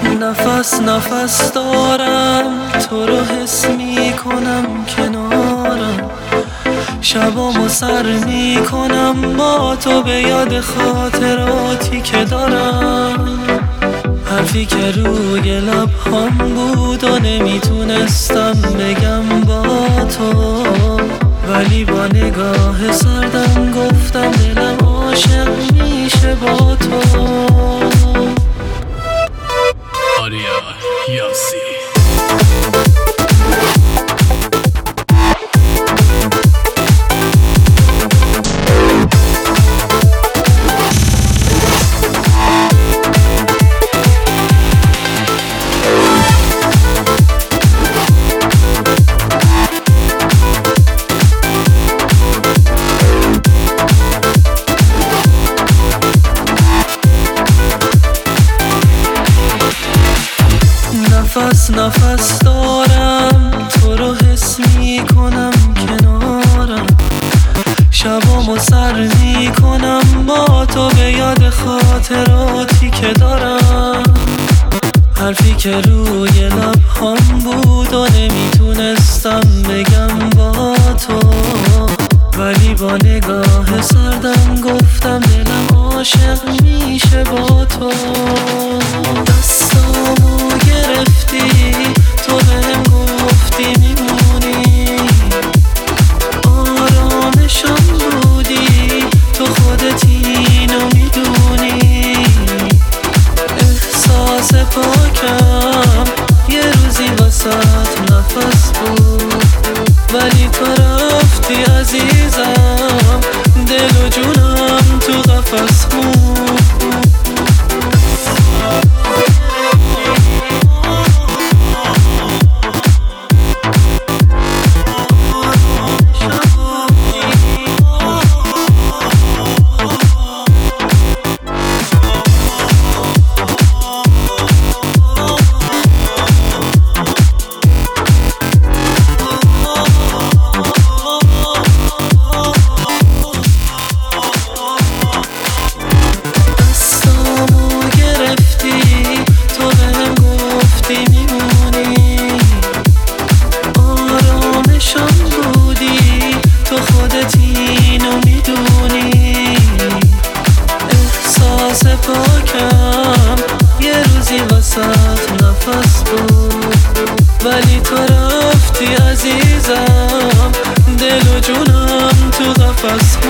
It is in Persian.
نفس نفس دارم تو رو حس می کنم کنارم، شبامو سر می کنم با تو به یاد خاطراتی که دارم. حرفی که روی لبهام بود و نمیتونستم بگم با تو، ولی با نگاه سردم گفتم دلم عاشق میشه با تو. آریا یاسی نفس نفس دارم تو رو حس می کنم کنارم، شبامو سر می کنم با تو به یاد خاطراتی که دارم. حرفی که روی لبهام بود و نمیتونستم بگم با تو، ولی با نگاه سردم گفتم دلم عاشق میشه با تو. دستامو گرفتی تو بهم گفتی میمونی، آرامشم بودی تو خودت اینو میدونی. احساس پاکم یه روزی وسط نفس بود، ولی تو رفتی عزیزم، دل و جونم تو قفس بود. پاکم یه روزی وسط نفس بود، ولی تو رفتی عزیزم، دل و جونم تو قفس.